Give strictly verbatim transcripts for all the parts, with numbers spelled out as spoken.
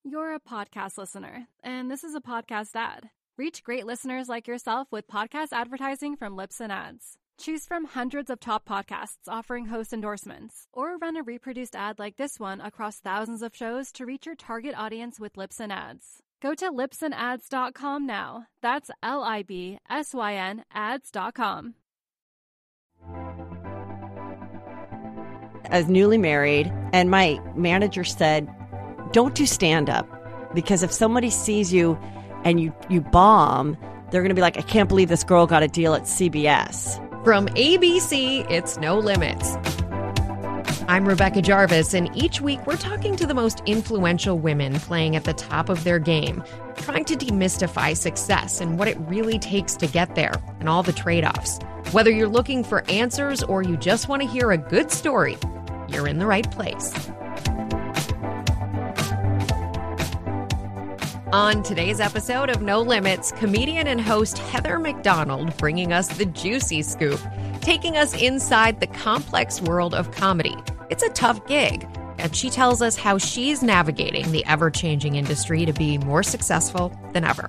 You're a podcast listener, and this is a podcast ad. Reach great listeners like yourself with podcast advertising from Libsyn Ads. Choose from hundreds of top podcasts offering host endorsements, or run a reproduced ad like this one across thousands of shows to reach your target audience with Libsyn Ads. Go to libsyn ads dot com now. That's L I B S Y N ads dot com. I was newly married, and my manager said, don't do stand-up, because if somebody sees you and you, you bomb, they're going to be like, I can't believe this girl got a deal at C B S. From A B C, it's No Limits. I'm Rebecca Jarvis, and each week we're talking to the most influential women playing at the top of their game, trying to demystify success and what it really takes to get there, and all the trade-offs. Whether you're looking for answers or you just want to hear a good story, you're in the right place. On today's episode of No Limits, comedian and host Heather McDonald bringing us the juicy scoop, taking us inside the complex world of comedy. It's a tough gig, and she tells us how she's navigating the ever-changing industry to be more successful than ever.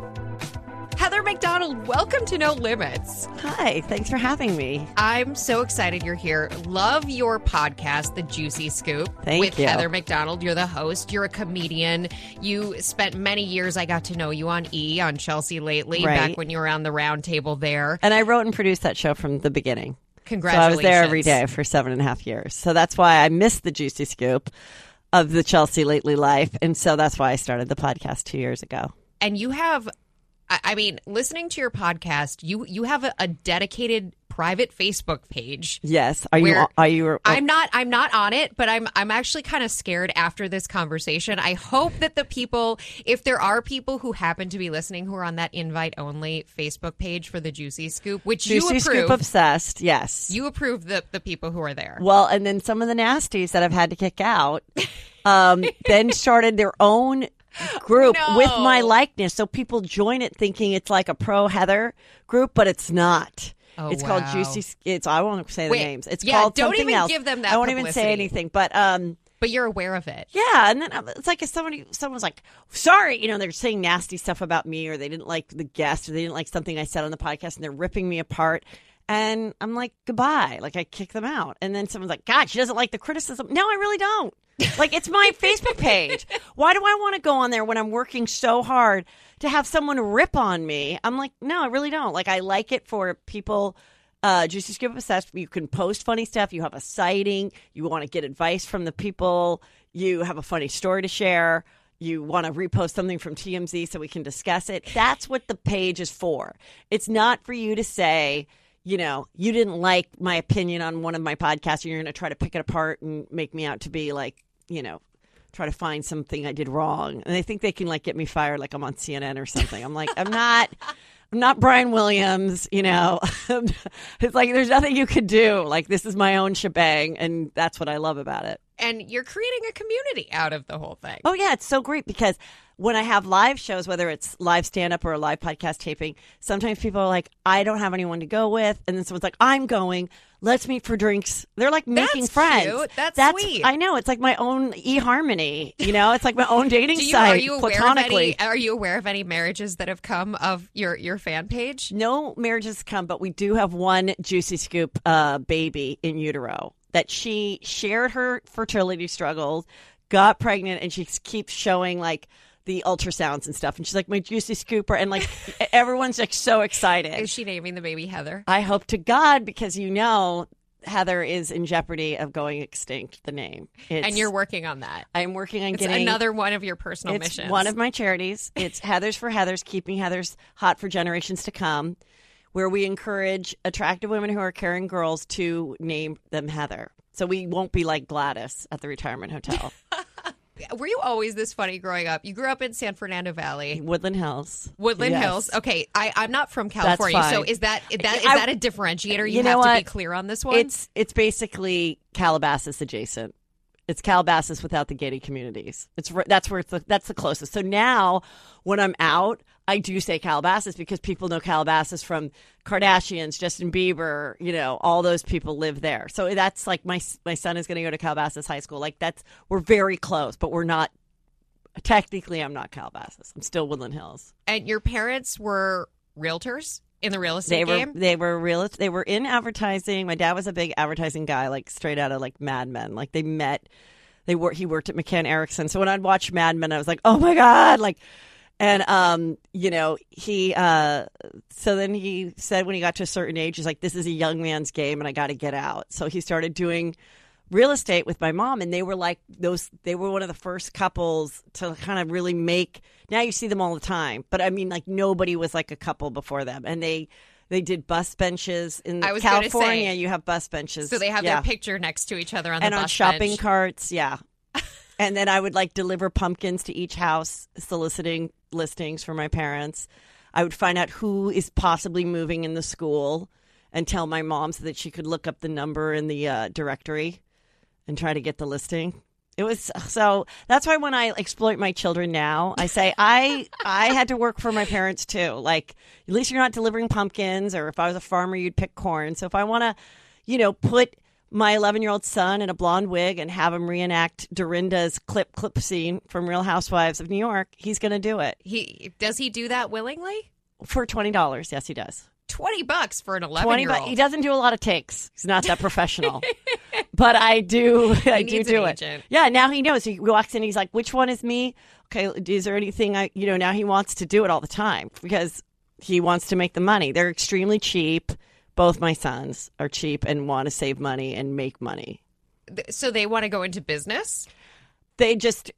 Heather McDonald, welcome to No Limits. Hi, thanks for having me. I'm so excited you're here. Love your podcast, The Juicy Scoop. Thank with you. Heather McDonald. You're the host. You're a comedian. You spent many years, I got to know you on E! On Chelsea Lately, Right. back when you were on the round table there. And I wrote and produced that show from the beginning. Congratulations. So I was there every day for seven and a half years. So that's why I missed the juicy scoop of the Chelsea Lately life. And so that's why I started the podcast two years ago. And you have, I I mean, listening to your podcast, you you have a, a dedicated private Facebook page. Yes. Are you? Where Are you? Oh, I'm not. I'm not on it, but I'm. I'm actually kind of scared after this conversation. I hope that the people, if there are people who happen to be listening who are on that invite-only Facebook page for the Juicy Scoop, which Juicy you approve, Scoop obsessed. Yes. you approve the the people who are there. Well, and then some of the nasties that I've had to kick out, um, then started their own group No. with my likeness. So people join it thinking it's like a pro Heather group, but it's not. Oh, it's wow. called Juicy. It's I won't say the Wait, names. It's yeah, called don't something even else. give them that I won't even publicity. say anything. But um, But you're aware of it. yeah, and then um, it's like if somebody, someone's like, sorry, you know, they're saying nasty stuff about me, or they didn't like the guest, or they didn't like something I said on the podcast, and they're ripping me apart. And I'm like, goodbye. Like, I kick them out. And then someone's like, God, she doesn't like the criticism. No, I really don't. Like, it's my Facebook page. Why do I want to go on there when I'm working so hard to have someone rip on me? I'm like, no, I really don't. Like, I like it for people. Uh, Juicy Scoop Obsessed, you can post funny stuff. You have a sighting. You want to get advice from the people. You have a funny story to share. You want to repost something from T M Z so we can discuss it. That's what the page is for. It's not for you to say, you know, you didn't like my opinion on one of my podcasts, and you're going to try to pick it apart and make me out to be like, you know, try to find something I did wrong. And they think they can like get me fired like I'm on C N N or something. I'm like, I'm not. I'm not Brian Williams, you know. It's like there's nothing you could do. Like, this is my own shebang, and that's what I love about it. And you're creating a community out of the whole thing. Oh, yeah, it's so great because when I have live shows, whether it's live stand-up or a live podcast taping, sometimes people are like, I don't have anyone to go with. And then someone's like, I'm going. Let's meet for drinks. They're like making That's friends. cute. That's sweet. I know. It's like my own eHarmony. You know, it's like my own dating Do you, site, are you aware of platonically. any? Are you aware of any marriages that have come of your your fan page? No marriages come, but we do have one Juicy Scoop uh, baby in utero that she shared her fertility struggles, got pregnant, and she keeps showing like the ultrasounds and stuff. And she's like, my Juicy Scooper. And like, everyone's like so excited. Is she naming the baby Heather? I hope to God, because you know, Heather is in jeopardy of going extinct, the name. It's, And you're working on that. I'm working on It's getting another one of your personal it's missions. one of my charities. It's Heathers for Heathers, keeping Heathers hot for generations to come, where we encourage attractive women who are caring girls to name them Heather. So we won't be like Gladys at the retirement hotel. Were you always this funny growing up? You grew up in San Fernando Valley. Woodland Hills. Woodland Yes. Hills. Okay, I, I'm not from California, fine. so is that is that is I- that a differentiator? You, You know have to what? be clear on this one. It's it's basically Calabasas adjacent. It's Calabasas without the gated communities. It's r- that's where it's the, that's the closest. So now when I'm out, I do say Calabasas because people know Calabasas from Kardashians, Justin Bieber, you know, all those people live there. So that's like my my son is going to go to Calabasas High School. Like that's we're very close, but we're not technically I'm not Calabasas. I'm still Woodland Hills. And your parents were realtors in the real estate They were game? they were real they were in advertising. My dad was a big advertising guy, like straight out of like Mad Men. Like they met they were he worked at McCann Erickson. So when I'd watch Mad Men, I was like, "Oh my God." Like and um, you know, he uh so then he said when he got to a certain age, he's like, "This is a young man's game and I got to get out." So he started doing real estate with my mom, and they were like those they were one of the first couples to kind of really make. Now you see them all the time, but I mean, like nobody was like a couple before them, and they they did bus benches in I was gonna California. say, you have bus benches, So they have yeah. their picture next to each other on the and bus on shopping bench. carts, yeah. And then I would like deliver pumpkins to each house, soliciting listings for my parents. I would find out who is possibly moving in the school and tell my mom so that she could look up the number in the uh, directory and try to get the listing. It was so that's why when I exploit my children now, I say I I had to work for my parents too. Like at least you're not delivering pumpkins, or if I was a farmer, you'd pick corn. So if I want to, you know, put my eleven year old son in a blonde wig and have him reenact Dorinda's clip clip scene from Real Housewives of New York, he's going to do it. He does he do that willingly? For twenty dollars. Yes, he does. Twenty bucks for an eleven twenty year bucks. old. He doesn't do a lot of takes. He's not that professional. But I do. I do needs do an it. agent. Yeah. Now he knows. He walks in. He's like, "Which one is me? Okay. Is there anything I? You know." Now he wants to do it all the time because he wants to make the money. They're extremely cheap. Both my sons are cheap and want to save money and make money. So they want to go into business? They just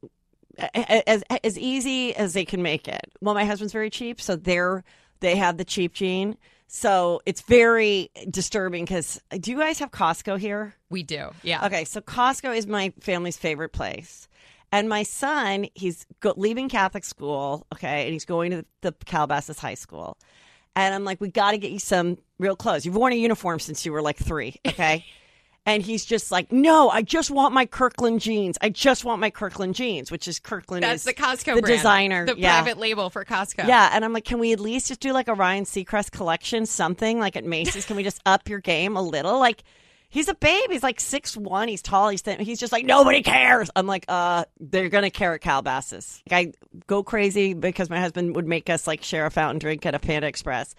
as as easy as they can make it. Well, my husband's very cheap, so they're they have the cheap gene. So it's very disturbing because do you guys have Costco here? We do, yeah. Okay, so Costco is my family's favorite place. And my son, he's go- leaving Catholic school, okay, and he's going to the, the Calabasas High School. And I'm like, we got to get you some real clothes. You've worn a uniform since you were like three, okay? And he's just like, no, I just want my Kirkland jeans. I just want my Kirkland jeans, which is Kirkland That's is the Costco the brand. designer. The yeah. private label for Costco. Yeah, and I'm like, can we at least just do like a Ryan Seacrest collection, something like at Macy's? Can we just up your game a little? Like, he's a babe. He's like six one. He's tall. He's thin. He's just like, nobody cares. I'm like, uh, they're going to care at Calabasas. Like, I go crazy because my husband would make us like share a fountain drink at a Panda Express.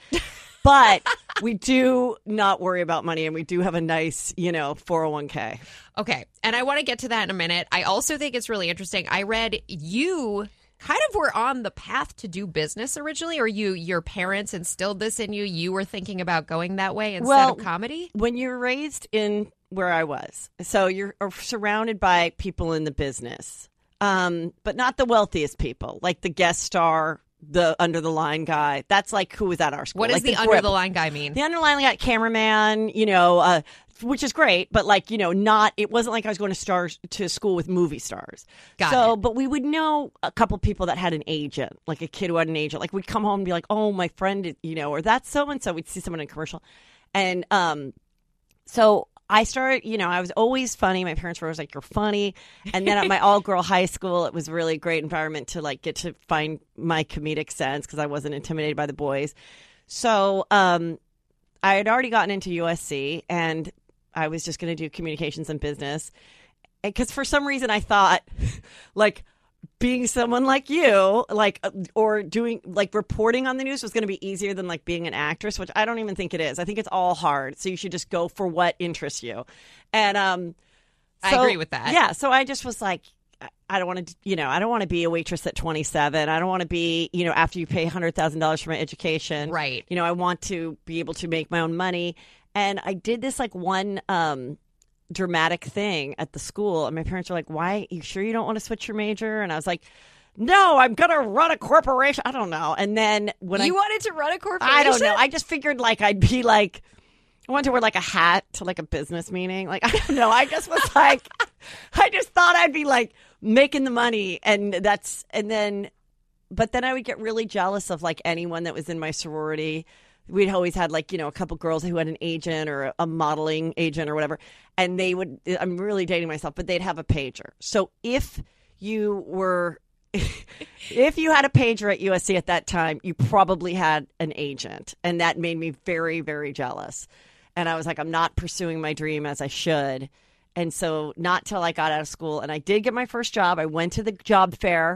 But we do not worry about money, and we do have a nice, you know, four oh one k. Okay, and I want to get to that in a minute. I also think it's really interesting. I read you kind of were on the path to do business originally, or you your parents instilled this in you. You were thinking about going that way instead Well, of comedy? When you're raised in where I was, so you're surrounded by people in the business, um, but not the wealthiest people, like the guest star, the under the line guy. That's like who was at our school. What does like the, the under grip. the line guy mean? The underline guy, cameraman, you know, uh, which is great, but like, you know, not, it wasn't like I was going to stars to school with movie stars. Got so, it. but we would know a couple people that had an agent, like a kid who had an agent. Like we'd come home and be like, oh, my friend, you know, or that's so and so. We'd see someone in a commercial. And um, so I started, you know, I was always funny. My parents were always like, you're funny. And then at my all-girl high school, it was a really great environment to like get to find my comedic sense because I wasn't intimidated by the boys. So um, I had already gotten into U S C, and I was just going to do communications and business. Because for some reason I thought, like, being someone like you, like, uh, or doing, like, reporting on the news was going to be easier than, like, being an actress, which I don't even think it is. I think it's all hard. So you should just go for what interests you. And, um, I so- agree with that. Yeah. So I just was like, I- I don't want to, you know, I don't want to be a waitress at twenty-seven. I don't want to be, you know, after you pay one hundred thousand dollars for my education. Right. You know, I want to be able to make my own money. And I did this, like, one, um, dramatic thing at the school, and my parents were like, why, you sure you don't want to switch your major? And I was like, no, I'm gonna run a corporation. I don't know. And then when You I wanted to run a corporation? I don't know, I just figured like I'd be like, I wanted to wear like a hat to like a business meeting, like, I don't know, I just was like, I just thought I'd be like making the money, and that's, and then but then I would get really jealous of like anyone that was in my sorority. We'd always had like, you know, a couple girls who had an agent or a modeling agent or whatever. And they would, I'm really dating myself, but they'd have a pager. So if you were, if you had a pager at U S C at that time, you probably had an agent. And that made me very, very jealous. And I was like, I'm not pursuing my dream as I should. And so not till I got out of school. And I did get my first job. I went to the job fair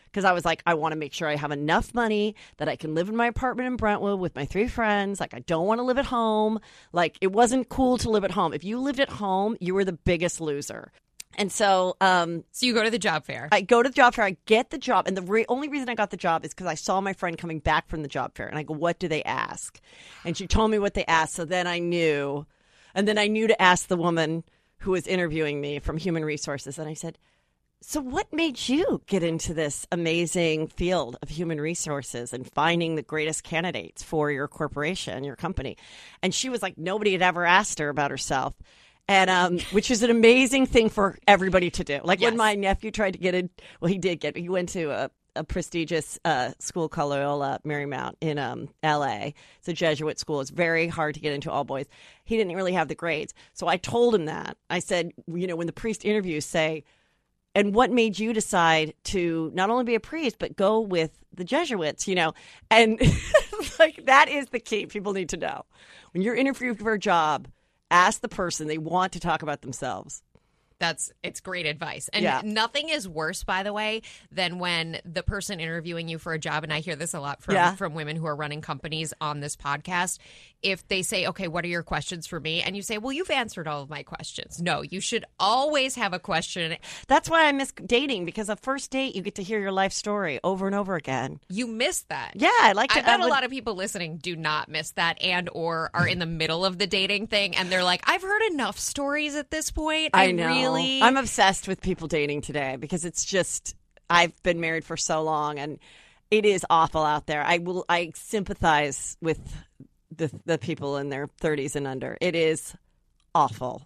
because I was like, I want to make sure I have enough money that I can live in my apartment in Brentwood with my three friends. Like, I don't want to live at home. Like, it wasn't cool to live at home. If you lived at home, you were the biggest loser. And so, um, so you go to the job fair. I go to the job fair. I get the job. And the re- only reason I got the job is because I saw my friend coming back from the job fair. And I go, what do they ask? And she told me what they asked. So then I knew. And then I knew to ask the woman who was interviewing me from Human Resources. And I said, so what made you get into this amazing field of human resources and finding the greatest candidates for your corporation, your company? And she was like, nobody had ever asked her about herself. And um, which is an amazing thing for everybody to do. Like yes. when my nephew tried to get in, well, he did get, he went to a, a prestigious uh, school called Loyola Marymount in um, L A. It's a Jesuit school. It's very hard to get into, all boys. He didn't really have the grades. So I told him that. I said, you know, when the priest interviews, say, and what made you decide to not only be a priest, but go with the Jesuits, you know? And like that is the key people need to know. When you're interviewing for a job, ask the person. They want to talk about themselves. That's it's great advice. And yeah. nothing is worse, by the way, than when the person interviewing you for a job, and I hear this a lot from, yeah. from women who are running companies on this podcast, if they say, okay, what are your questions for me? And you say, well, you've answered all of my questions. No, you should always have a question. That's why I miss dating, because a first date, you get to hear your life story over and over again. You miss that. Yeah, I like to. I bet I would, a lot of people listening do not miss that and or are in the middle of the dating thing, and they're like, I've heard enough stories at this point. I, I know. Really... I'm obsessed with people dating today because it's just, I've been married for so long and it is awful out there. I will, I sympathize with the the people in their thirties and under. It is awful.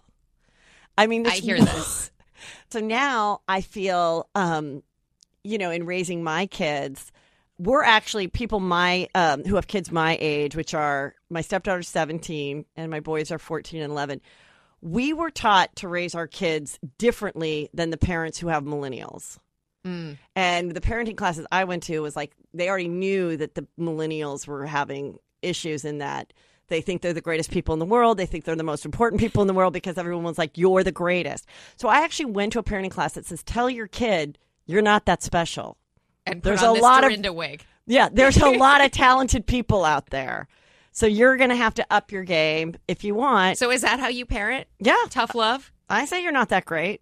I mean, I hear this. So now I feel, um, you know, in raising my kids, we're actually people my um, who have kids my age, which are my stepdaughter's seventeen and my boys are fourteen and eleven. We were taught to raise our kids differently than the parents who have millennials. Mm. And the parenting classes I went to was like, they already knew that the millennials were having issues in that they think they're the greatest people in the world. They think they're the most important people in the world because everyone was like, you're the greatest. So I actually went to a parenting class that says, tell your kid you're not that special. And put there's on a this lot Dorinda of wig. Yeah, there's a lot of talented people out there. So you're going to have to up your game if you want. So is that how you parent? Yeah. Tough love? I say you're not that great.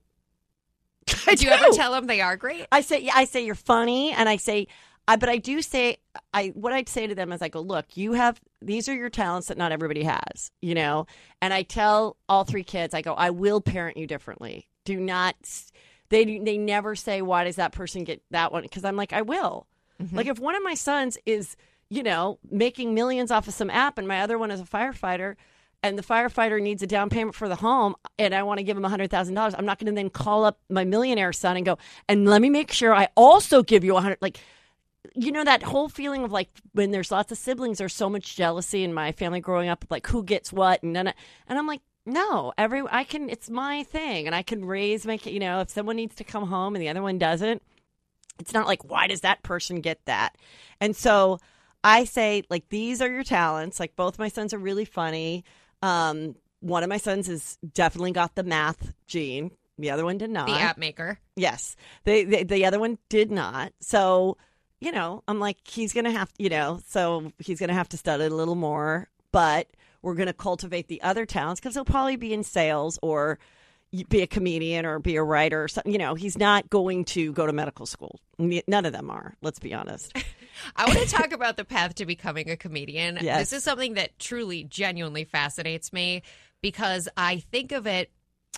I do you do. ever tell them they are great? I say, I say you're funny, and I say, I, but I do say, I what I'd say to them is I go, look, you have, these are your talents that not everybody has, you know? And I tell all three kids, I go, I will parent you differently. Do not, they they never say, why does that person get that one? Because I'm like, I will. Mm-hmm. Like if one of my sons is, you know, making millions off of some app and my other one is a firefighter and the firefighter needs a down payment for the home and I want to give him one hundred thousand dollars, I'm not going to then call up my millionaire son and go, and let me make sure I also give you one hundred. Like, you know, that whole feeling of like when there's lots of siblings, there's so much jealousy in my family growing up, like who gets what. And, and I'm like, no, every I can, it's my thing and I can raise my kid. You know, if someone needs to come home and the other one doesn't, it's not like, why does that person get that? And so I say, like, these are your talents. Like, both my sons are really funny. Um, one of my sons has definitely got the math gene. The other one did not. The app maker. Yes. The, the, the other one did not. So, you know, I'm like, he's going to have, you know, so he's going to have to study a little more. But we're going to cultivate the other talents because he'll probably be in sales or be a comedian or be a writer or something. You know, he's not going to go to medical school. None of them are, let's be honest. I want to talk about the path to becoming a comedian. Yes. This is something that truly, genuinely fascinates me because I think of it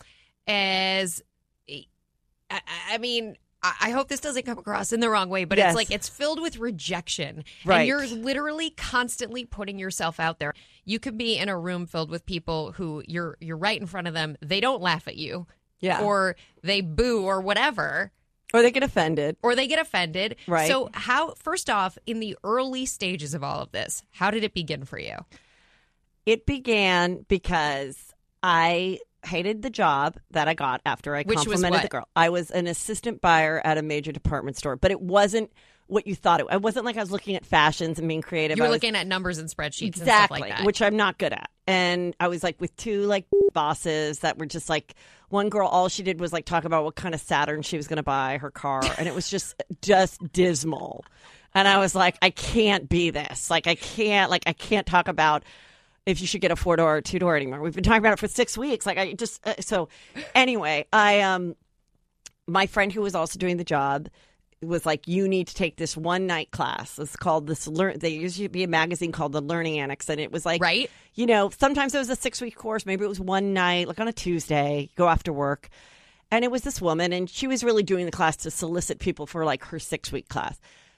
as, I, I mean, I hope this doesn't come across in the wrong way, but yes. it's like it's filled with rejection. Right. And you're literally constantly putting yourself out there. You could be in a room filled with people who you're you're right in front of them. They don't laugh at you. Yeah. Or they boo or whatever. Or they get offended. Or they get offended. Right. So how, first off, in the early stages of all of this, how did it begin for you? It began because I hated the job that I got after I Which was complimented what? the girl. I was an assistant buyer at a major department store, but it wasn't what you thought it. It wasn't like I was looking at fashions and being creative. You were I was, looking at numbers and spreadsheets exactly, and stuff like that. which I'm not good at. And I was like with two like bosses that were just like, one girl, all she did was like talk about what kind of Saturn she was going to buy her car. And it was just, just dismal. And I was like, I can't be this. Like, I can't, like, I can't talk about if you should get a four door or two door anymore. We've been talking about it for six weeks. Like, I just, uh, so anyway, I, um, my friend who was also doing the job was like, you need to take this one night class. It's called this learn. There used to be a magazine called The Learning Annex, and it was like, right? You know, sometimes it was a six week course. Maybe it was one night, like on a Tuesday, go after work. And it was this woman, and she was really doing the class to solicit people for like her six week class.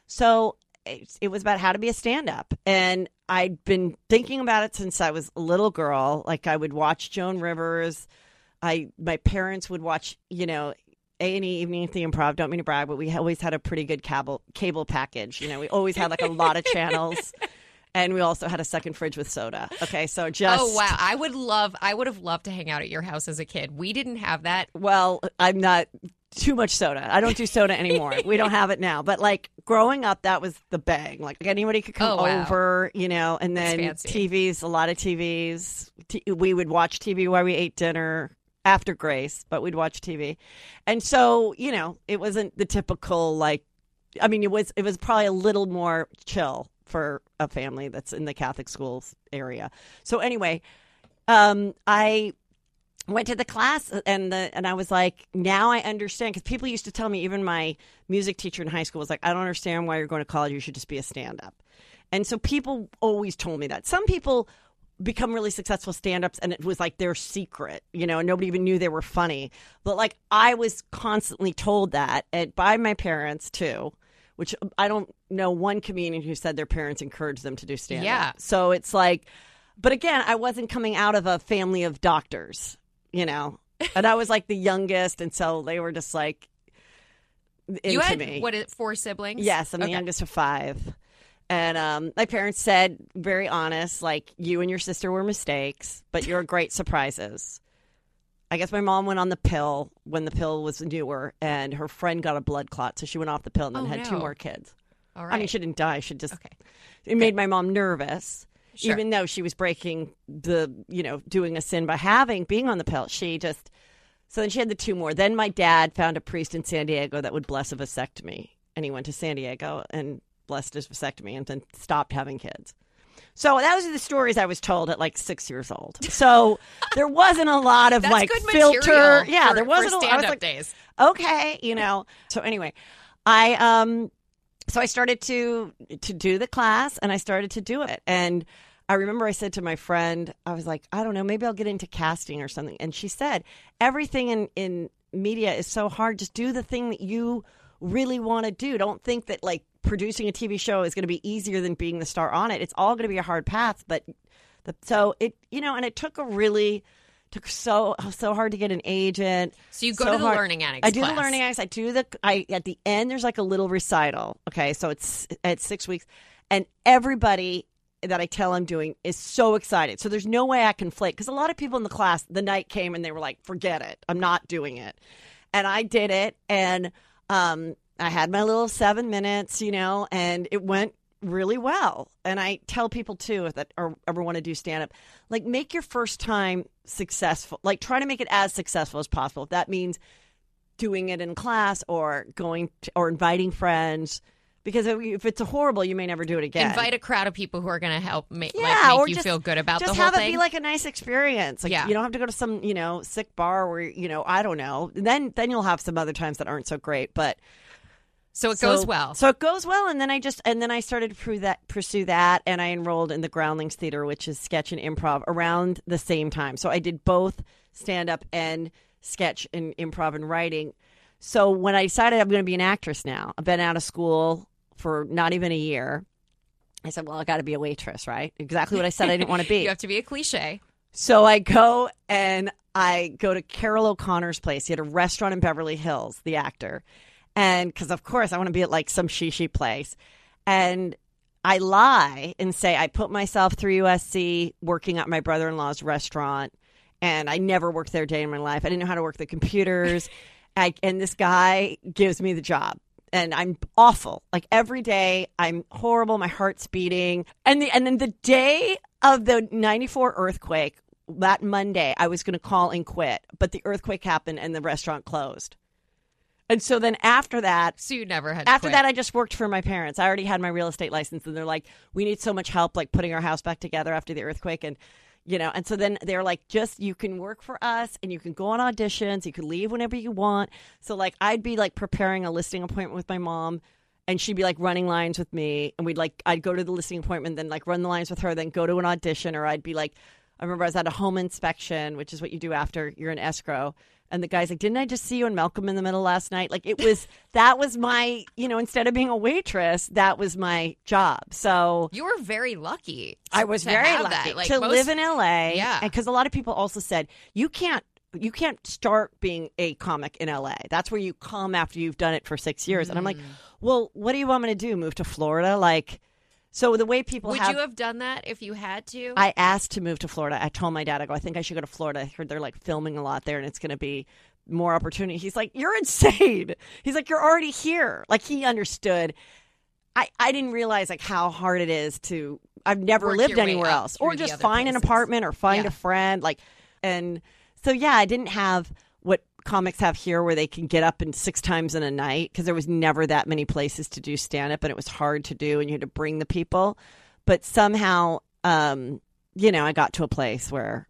So it, it was about how to be a stand up. And I'd been thinking about it since I was a little girl. Like, I would watch Joan Rivers. I, my parents would watch, you know, A and E Evening at the Improv. Don't mean to brag, but we always had a pretty good cable cable package. You know, we always had like a lot of channels, and we also had a second fridge with soda. Okay, so just oh wow, I would love, I would have loved to hang out at your house as a kid. We didn't have that. Well, I'm not too much soda. I don't do soda anymore. We don't have it now. But like growing up, that was the bang. Like anybody could come oh, wow. over, you know, and then T Vs, a lot of T Vs. T- we would watch T V while we ate dinner. After Grace, but we'd watch T V. And so, you know, it wasn't the typical, like, I mean, it was it was probably a little more chill for a family that's in the Catholic schools area. So anyway, um, I went to the class and the and I was like, now I understand, because people used to tell me, even my music teacher in high school was like, I don't understand why you're going to college. You should just be a stand-up. And so people always told me that. Some people become really successful stand-ups and it was like their secret, you know, and nobody even knew they were funny. But like I was constantly told that, and by my parents too, which I don't know one comedian who said their parents encouraged them to do stand-up. Yeah. So it's like, but again, I wasn't coming out of a family of doctors, you know, and I was like the youngest, and so they were just like into you had, me. What is it, four siblings? Yes, I'm okay. the youngest of five. And um, my parents said, very honest, like, you and your sister were mistakes, but you're great surprises. I guess my mom went on the pill when the pill was newer, and her friend got a blood clot, so she went off the pill and then oh, had no. two more kids. All right. I mean, she didn't die. She just, okay. it made my mom nervous, Sure. even though she was breaking the, you know, doing a sin by having, being on the pill. She just, so then she had the two more. Then my dad found a priest in San Diego that would bless a vasectomy, and he went to San Diego and blessed his vasectomy and then stopped having kids. So that was the stories I was told at like six years old. So there wasn't a lot of That's like good filter. Yeah, for, there wasn't for a lot. I was like, days. Okay, you know. So anyway, I um, so I started to to do the class, and I started to do it. And I remember I said to my friend, I was like, I don't know, maybe I'll get into casting or something. And she said, everything in in media is so hard. Just do the thing that you really want to do. Don't think that like producing a T V show is going to be easier than being the star on it. It's all going to be a hard path. But the, so it, you know, and it took a really took so so hard to get an agent. So you go so to the hard. Learning Annex. I do class. the Learning Annex. I do the. I at the end there's like a little recital. Okay, so it's it's six weeks, and everybody that I tell I'm doing is so excited. So there's no way I can flake, because a lot of people in the class, the night came and they were like, forget it, I'm not doing it. And I did it, and um, I had my little seven minutes, you know, and it went really well. And I tell people too that or ever want to do stand up, like, make your first time successful. Like, try to make it as successful as possible. If that means doing it in class or going to, or inviting friends. Because if it's a horrible, you may never do it again. Invite a crowd of people who are going to help make, yeah, like, make or you just, feel good about the just whole have thing. it be like a nice experience. Like, yeah. You don't have to go to some, you know, sick bar where, you know, I don't know. Then then you'll have some other times that aren't so great. But so it so, goes well. So it goes well. And then I just and then I started to pursue that, pursue that. And I enrolled in the Groundlings Theater, which is sketch and improv, around the same time. So I did both stand up and sketch and improv and writing. So when I decided I'm going to be an actress now, I've been out of school for not even a year. I said, well, I got to be a waitress, right? Exactly what I said I didn't want to be. You have to be a cliche. So I go and I go to Carol O'Connor's place. He had a restaurant in Beverly Hills, the actor. And because, of course, I want to be at like some shishi place. And I lie and say I put myself through U S C working at my brother-in-law's restaurant. And I never worked there a day in my life. I didn't know how to work the computers. I, and this guy gives me the job. and I'm awful. Like every day, I'm horrible. My heart's beating. And the and then the day of the ninety-four earthquake, that Monday, I was going to call and quit. But the earthquake happened and the restaurant closed. And so then after that, So you never had to after quit. that, I just worked for my parents. I already had my real estate license, and they're like, "We need so much help, like putting our house back together after the earthquake." And you know, and so then they're like, "Just you can work for us, and you can go on auditions. You can leave whenever you want." So like, I'd be like preparing a listing appointment with my mom, and she'd be like running lines with me, and we'd like, I'd go to the listing appointment, then like run the lines with her, then go to an audition, or I'd be like, I remember I was at a home inspection, which is what you do after you're in escrow. And the guy's like, "Didn't I just see you in Malcolm in the Middle last night?" Like it was, that was my, you know, instead of being a waitress, that was my job. So You were very lucky. I was to very have lucky that. Like to most- live in L A. Yeah. Because a lot of people also said, you can't, you can't start being a comic in L A. That's where you come after you've done it for six years. And I'm like, well, what do you want me to do? Move to Florida? Like, so the way people Would have, you have done that if you had to? I asked to move to Florida. I told my dad, I go, I think I should go to Florida. I heard they're like filming a lot there and it's going to be more opportunity. He's like, "You're insane." He's like, "You're already here." Like he understood. I, I didn't realize like how hard it is to, I've never Work lived your way anywhere up else through or the just other find an places. apartment or find Yeah. a friend. Like, and so, yeah, I didn't have what comics have here where they can get up in six times in a night because there was never that many places to do stand up and it was hard to do and you had to bring the people. But somehow, um, you know, I got to a place where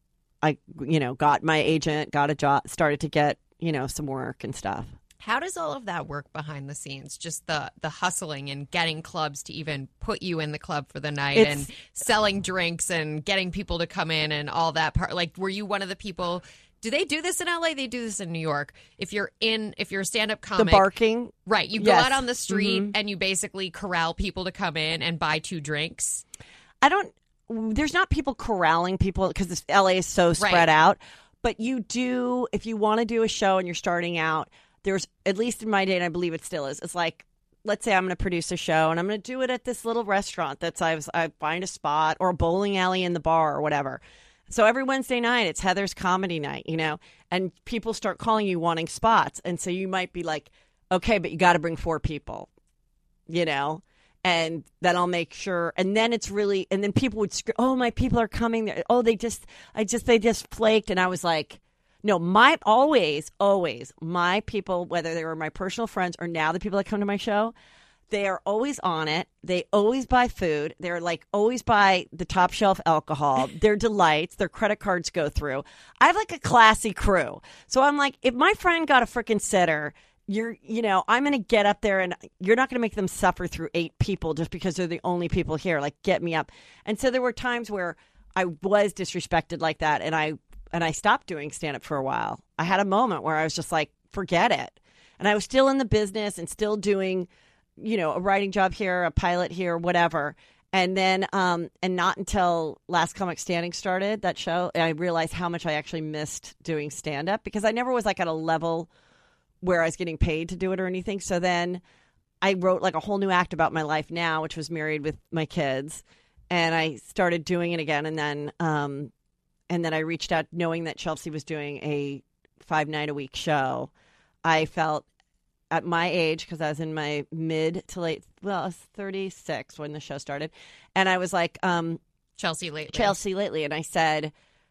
I, you know, got my agent, got a job, started to get, you know, some work and stuff. How does all of that work behind the scenes? Just the the hustling and getting clubs to even put you in the club for the night It's- and selling drinks and getting people to come in and all that part. Like, were you one of the people? Do they do this in L A? They do this in New York. If you're in, if you're a stand-up The comic, barking. right? You go Yes. out on the street Mhm. and you basically corral people to come in and buy two drinks. I don't, there's not people corralling people because L A is so spread Right. out. But you do, if you want to do a show and you're starting out, there's, at least in my day, and I believe it still is, it's like, let's say I'm going to produce a show and I'm going to do it at this little restaurant that's, I, was, I find a spot or a bowling alley in the bar or whatever. So every Wednesday night, it's Heather's comedy night, you know, and people start calling you wanting spots. And so you might be like, okay, but you got to bring four people, you know, and then I'll make sure. And then it's really, and then people would scream, "Oh, my people are coming. Oh, they just, I just, they just flaked." And I was like, no, my, always, always, my people, whether they were my personal friends or now the people that come to my show, they are always on it. They always buy food. They're like always buy the top shelf alcohol. Their delights, their credit cards go through. I have like a classy crew. So I'm like, if my friend got a freaking sitter, you're, you know, I'm going to get up there and you're not going to make them suffer through eight people just because they're the only people here. Like, get me up. And so there were times where I was disrespected like that. And I, and I stopped doing stand up for a while. I had a moment where I was just like, forget it. And I was still in the business and still doing, you know, a writing job here, a pilot here, whatever. And then, um, and not until Last Comic Standing started, that show, I realized how much I actually missed doing stand up because I never was like at a level where I was getting paid to do it or anything. So then I wrote like a whole new act about my life now, which was married with my kids. And I started doing it again. And then, um, and then I reached out knowing that Chelsea was doing a five night a week show. I felt at my age, because I was in my mid to late, well, I was thirty-six when the show started. And I was like, um, Chelsea lately. Chelsea lately. And I said,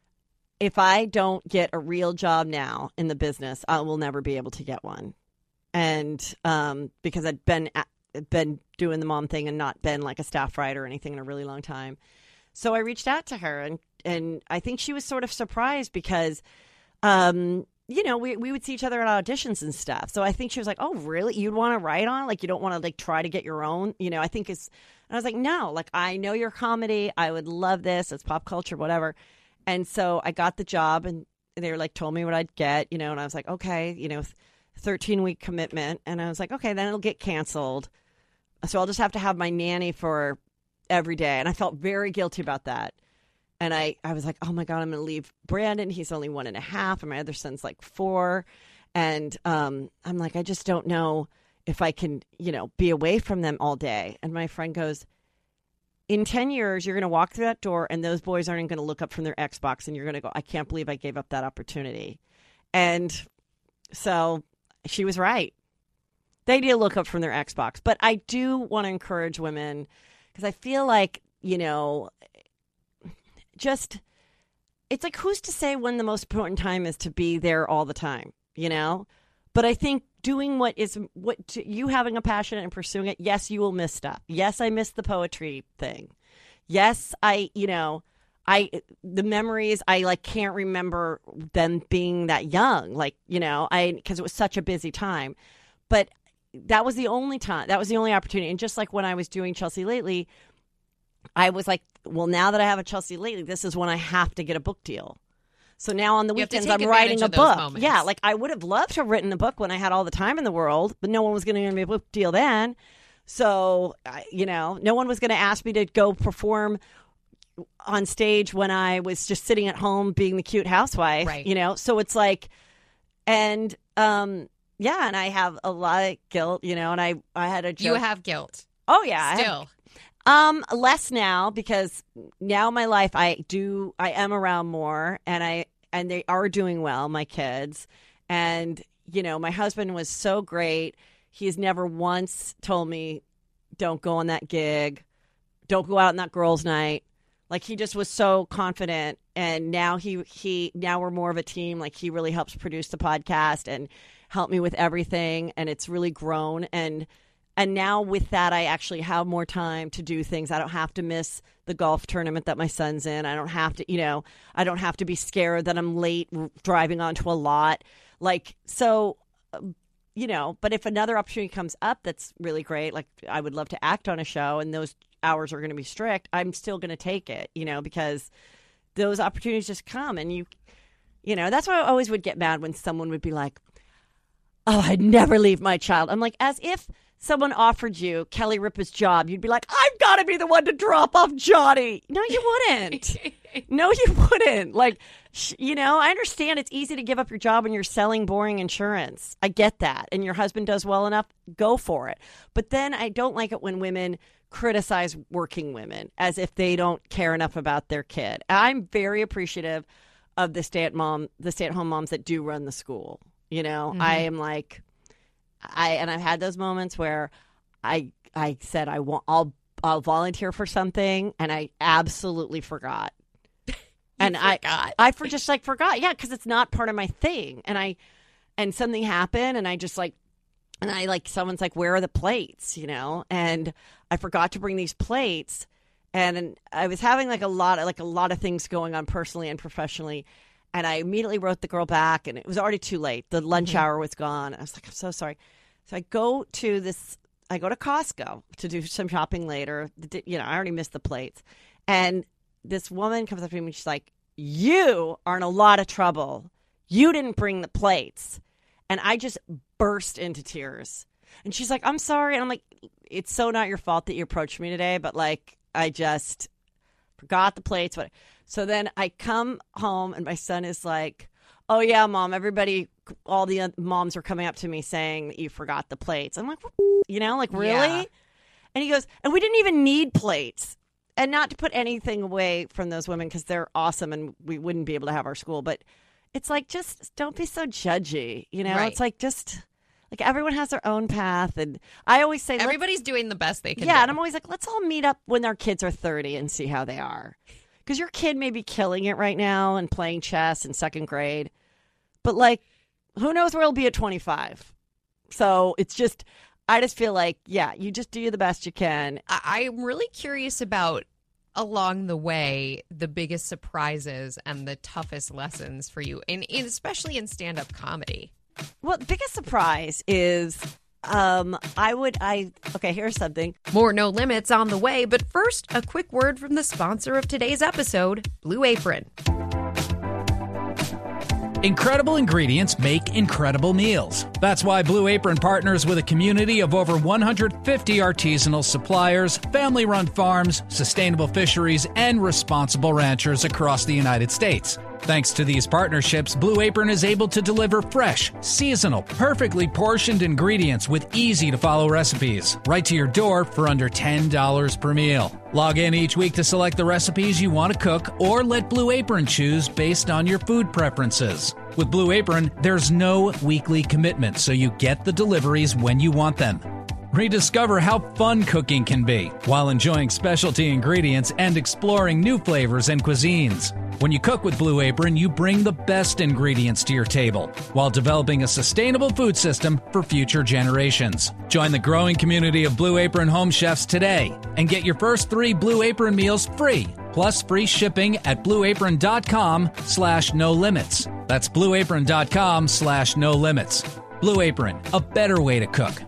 if I don't get a real job now in the business, I will never be able to get one. And um, because I'd been, been doing the mom thing and not been like a staff writer or anything in a really long time. So I reached out to her and, and I think she was sort of surprised because, um, you know, we, we would see each other at auditions and stuff. So I think she was like, "Oh, really? You'd want to write on? Like, you don't want to like try to get your own?" You know, I think it's, and I was like, "No, like I know your comedy. I would love this. It's pop culture, whatever." And so I got the job and they were like, told me what I'd get, you know, and I was like, okay, you know, thirteen week commitment. And I was like, okay, then it'll get canceled. So I'll just have to have my nanny for every day. And I felt very guilty about that. And I, I was like, oh my God, I'm going to leave Brandon. He's only one and a half. And my other son's like four. And um, I'm like, I just don't know if I can, you know, be away from them all day. And my friend goes, in ten years, you're going to walk through that door and those boys aren't going to look up from their Xbox and you're going to go, I can't believe I gave up that opportunity. And so she was right. They need to look up from their Xbox. But I do want to encourage women because I feel like, you know, just it's like who's to say when the most important time is to be there all the time, you know? But I think doing what is what to, you having a passion and pursuing it. Yes, you will miss stuff. Yes, I miss the poetry thing. Yes, I, you know, I the memories I like can't remember them being that young, like, you know, I because it was such a busy time. But that was the only time. That was the only opportunity. And just like when I was doing Chelsea Lately, I was like, well, now that I have a Chelsea Lately, this is when I have to get a book deal. So now on the you weekends, I'm writing a book. Moments. Yeah, like I would have loved to have written a book when I had all the time in the world, but no one was going to give me a book deal then. So, you know, no one was going to ask me to go perform on stage when I was just sitting at home being the cute housewife, right. you know? So it's like, and um, yeah, and I have a lot of guilt, you know, and I, I had a joke. You have guilt. Oh, yeah. Still. Um, less now because now in my life I do I am around more and I and they are doing well, my kids. And, you know, my husband was so great. He's never once told me, don't go on that gig, don't go out on that girls' night. Like he just was so confident. And now he he now we're more of a team. Like he really helps produce the podcast and help me with everything. And it's really grown. And And now with that, I actually have more time to do things. I don't have to miss the golf tournament that my son's in. I don't have to, you know, I don't have to be scared that I'm late driving onto a lot. Like, so, you know, but if another opportunity comes up that's really great, like I would love to act on a show and those hours are going to be strict, I'm still going to take it, you know, because those opportunities just come and you, you know, that's why I always would get mad when someone would be like, oh, I'd never leave my child. I'm like, as if someone offered you Kelly Ripa's job, you'd be like, I've got to be the one to drop off Johnny. No, you wouldn't. No, you wouldn't. Like, sh- you know, I understand it's easy to give up your job when you're selling boring insurance. I get that. And your husband does well enough, go for it. But then I don't like it when women criticize working women as if they don't care enough about their kid. I'm very appreciative of the stay-at-mom, the stay-at-home moms that do run the school. You know, mm-hmm. I am like, I and I've had those moments where I I said I want I'll I'll volunteer for something and I absolutely forgot. and forgot. I I for just like forgot. Yeah, cuz it's not part of my thing. And I and something happened and I just like and I like someone's like, "Where are the plates?" you know? And I forgot to bring these plates and I was having like a lot of like a lot of things going on personally and professionally. And I immediately wrote the girl back, and it was already too late. The lunch mm-hmm. hour was gone. I was like, I'm so sorry. So I go to this, I go to Costco to do some shopping later. You know, I already missed the plates. And this woman comes up to me and she's like, you are in a lot of trouble. You didn't bring the plates. And I just burst into tears. And she's like, I'm sorry. And I'm like, it's so not your fault that you approached me today, but like, I just forgot the plates. But so then I come home and my son is like, oh, yeah, Mom, everybody, all the moms are coming up to me saying that you forgot the plates. I'm like, you know, like, really? Yeah. And he goes, and we didn't even need plates. And not to put anything away from those women because they're awesome and we wouldn't be able to have our school. But it's like, just don't be so judgy. You know, right. It's like just like everyone has their own path. And I always say everybody's doing the best they can yeah, do. And I'm always like, let's all meet up when our kids are thirty and see how they are. Because your kid may be killing it right now and playing chess in second grade. But, like, who knows where he'll be at twenty-five? So it's just, I just feel like, yeah, you just do the best you can. I- I'm really curious about, along the way, the biggest surprises and the toughest lessons for you, and especially in stand-up comedy. Well, the biggest surprise is... Um, I would, I, okay, here's something. More No Limits on the way, but first, a quick word from the sponsor of today's episode, Blue Apron. Incredible ingredients make incredible meals. That's why Blue Apron partners with a community of over one hundred fifty artisanal suppliers, family-run farms, sustainable fisheries, and responsible ranchers across the United States. Thanks to these partnerships, Blue Apron is able to deliver fresh, seasonal, perfectly portioned ingredients with easy-to-follow recipes right to your door for under ten dollars per meal. Log in each week to select the recipes you want to cook or let Blue Apron choose based on your food preferences. With Blue Apron, there's no weekly commitment, so you get the deliveries when you want them. Rediscover how fun cooking can be while enjoying specialty ingredients and exploring new flavors and cuisines. When you cook with Blue Apron, you bring the best ingredients to your table while developing a sustainable food system for future generations. Join the growing community of Blue Apron home chefs today and get your first three Blue Apron meals free, plus free shipping at blueapron.com slash no limits. That's blueapron.com slash no limits. Blue Apron, a better way to cook.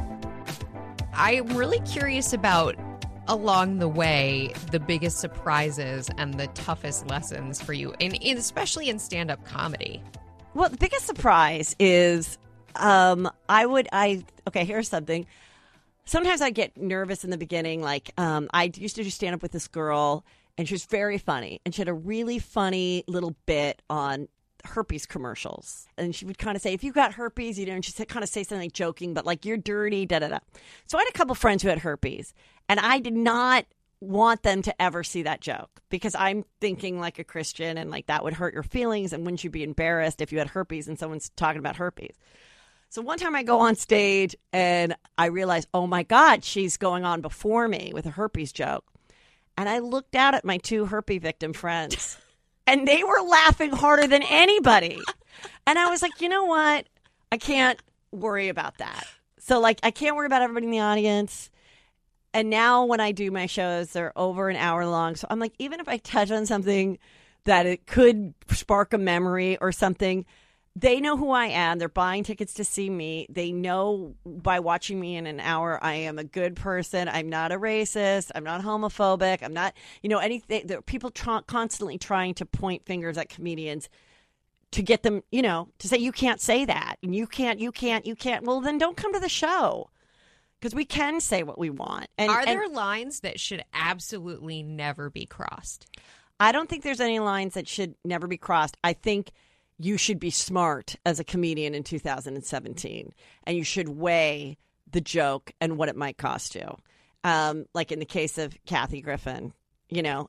I'm really curious about, along the way, the biggest surprises and the toughest lessons for you, and in, especially in stand-up comedy. Well, the biggest surprise is um, I would, I, okay, here's something. Sometimes I get nervous in the beginning. Like, um, I used to do stand-up with this girl, and she was very funny, and she had a really funny little bit on herpes commercials. And she would kind of say, if you got herpes, you know, and she'd kind of say something like joking, but like, you're dirty, da da da. So I had a couple friends who had herpes, and I did not want them to ever see that joke because I'm thinking like a Christian and like that would hurt your feelings. And wouldn't you be embarrassed if you had herpes and someone's talking about herpes? So one time I go on stage and I realize, oh my God, she's going on before me with a herpes joke. And I looked out at my two herpes victim friends. And they were laughing harder than anybody. And I was like, you know what? I can't worry about that. So, like, I can't worry about everybody in the audience. And now when I do my shows, they're over an hour long. So I'm like, even if I touch on something that it could spark a memory or something, they know who I am. They're buying tickets to see me. They know by watching me in an hour, I am a good person. I'm not a racist. I'm not homophobic. I'm not, you know, anything. There are people try, constantly trying to point fingers at comedians to get them, you know, to say, you can't say that. And you can't, you can't, you can't. Well, then don't come to the show. Because we can say what we want. And, Are and there lines that should absolutely never be crossed? I don't think there's any lines that should never be crossed. I think you should be smart as a comedian in two thousand seventeen, and you should weigh the joke and what it might cost you. Um, like in the case of Kathy Griffin, you know,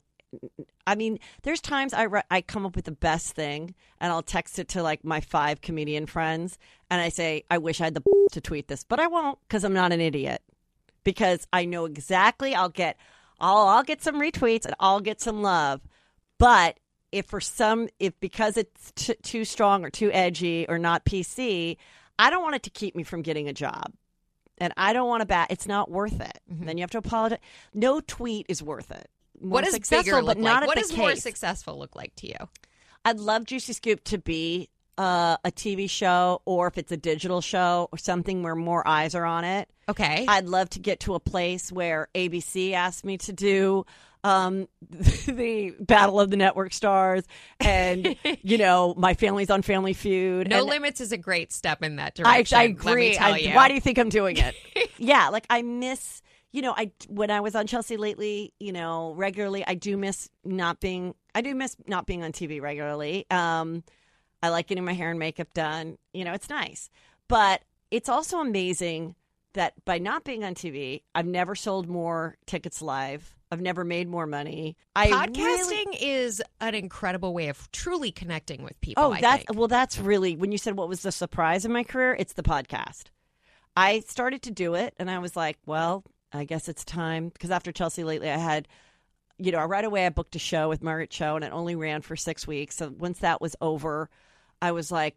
I mean, there's times I, re- I come up with the best thing and I'll text it to like my five comedian friends and I say, I wish I had the to tweet this, but I won't because I'm not an idiot, because I know exactly I'll get, I'll, I'll get some retweets and I'll get some love. But if for some, if because it's t- too strong or too edgy or not P C, I don't want it to keep me from getting a job. And I don't want to bat. It's not worth it. Mm-hmm. Then you have to apologize. No tweet is worth it. More what does bigger look but not like? What the does case. more successful look like to you? I'd love Juicy Scoop to be uh, a T V show, or if it's a digital show or something where more eyes are on it. Okay. I'd love to get to a place where A B C asked me to do um, the Battle of the Network Stars, and you know, my family's on Family Feud. No and Limits is a great step in that I, direction. I agree. Let me tell I, you. why do you think I'm doing it? Yeah, like I miss. You know, I when I was on Chelsea Lately, you know, regularly, I do miss not being. I do miss not being on T V regularly. Um, I like getting my hair and makeup done. You know, it's nice, but it's also amazing that by not being on T V, I've never sold more tickets live. I've never made more money. I Podcasting really, is an incredible way of truly connecting with people. Oh, I that's think. well, that's really when you said what was the surprise in my career. It's the podcast. I started to do it, and I was like, well, I guess it's time, because after Chelsea Lately, I had, you know, right away I booked a show with Margaret Cho, and it only ran for six weeks. So once that was over, I was like,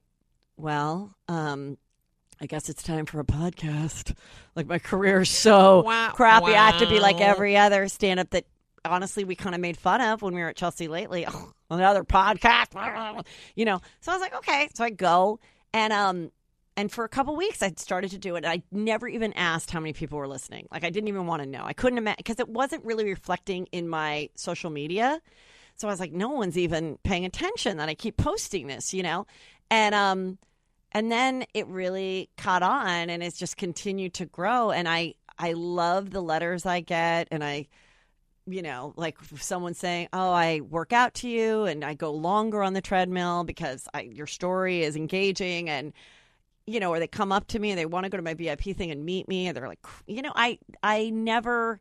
well, um, I guess it's time for a podcast. Like, my career is so wow, crappy. wow. I have to be like every other stand-up that, honestly, we kind of made fun of when we were at Chelsea Lately. Oh, another podcast, you know. So I was like, okay. So I go, and um. And for a couple weeks, I started to do it. And I never even asked how many people were listening. Like, I didn't even want to know. I couldn't imagine, because it wasn't really reflecting in my social media. So I was like, no one's even paying attention that I keep posting this, you know? And um, and then it really caught on, and it's just continued to grow. And I, I love the letters I get. And I, you know, like someone saying, oh, I work out to you, and I go longer on the treadmill because I, your story is engaging. And you know, or they come up to me and they want to go to my V I P thing and meet me, and they're like, you know, I I never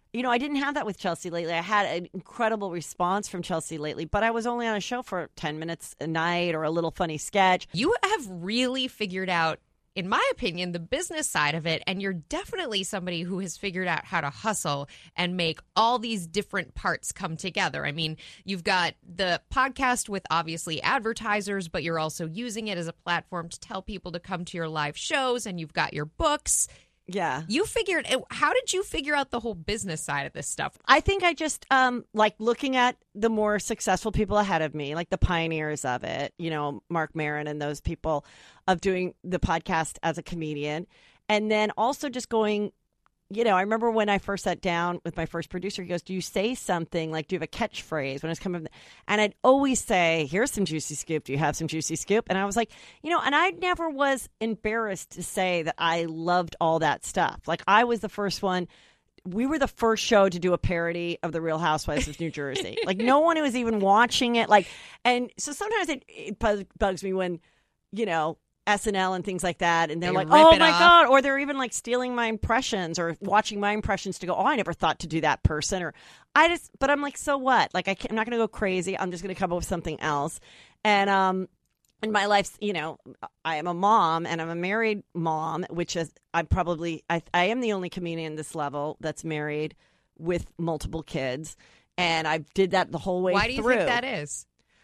you know, I didn't have that with Chelsea lately. I had an incredible response from Chelsea lately, but I was only on a show for ten minutes a night or a little funny sketch. You have really figured out, in my opinion, the business side of it, and you're definitely somebody who has figured out how to hustle and make all these different parts come together. I mean, you've got the podcast with obviously advertisers, but you're also using it as a platform to tell people to come to your live shows, and you've got your books. Yeah. You figured, how did you figure out the whole business side of this stuff? I think I just um, like looking at the more successful people ahead of me, like the pioneers of it, you know, Mark Maron and those people of doing the podcast as a comedian. And then also just going, you know, I remember when I first sat down with my first producer, he goes, do you say something like, do you have a catchphrase when it's coming? And I'd always say, here's some juicy scoop. Do you have some juicy scoop? And I was like, you know, and I never was embarrassed to say that I loved all that stuff. Like I was the first one. We were the first show to do a parody of the Real Housewives of New Jersey. Like no one was even watching it. Like, and so sometimes it, it bugs me when, you know, S N L and things like that, and they're They like, rip oh it my off. God, or they're even like stealing my impressions or watching my impressions to go, oh, I never thought to do that person, or I just, but I'm like, so what? Like I can't, I'm not going to go crazy. I'm just going to come up with something else. And um, in my life, you know, I am a mom and I'm a married mom, which is, I'm probably, I, I am the only comedian this level that's married with multiple kids. And I did that the whole way through. Why do you think that is?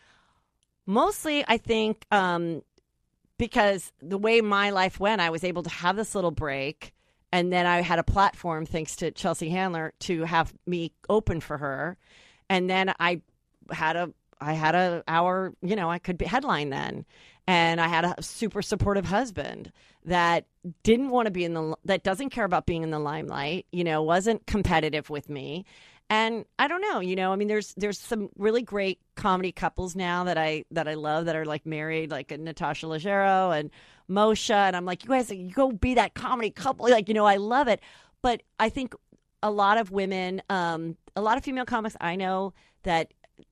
Mostly, I think, um, because the way my life went, I was able to have this little break. And then I had a platform, thanks to Chelsea Handler, to have me open for her. And then I had a, I had a hour, you know, I could be headline then. And I had a super supportive husband that didn't want to be in the, that doesn't care about being in the limelight, you know, wasn't competitive with me. And I don't know, you know, I mean, there's there's some really great comedy couples now that I that I love that are like married, like Natasha Leggero and Moshe. And I'm like, you guys, you go be that comedy couple. Like, you know, I love it. But I think a lot of women, um, a lot of female comics I know that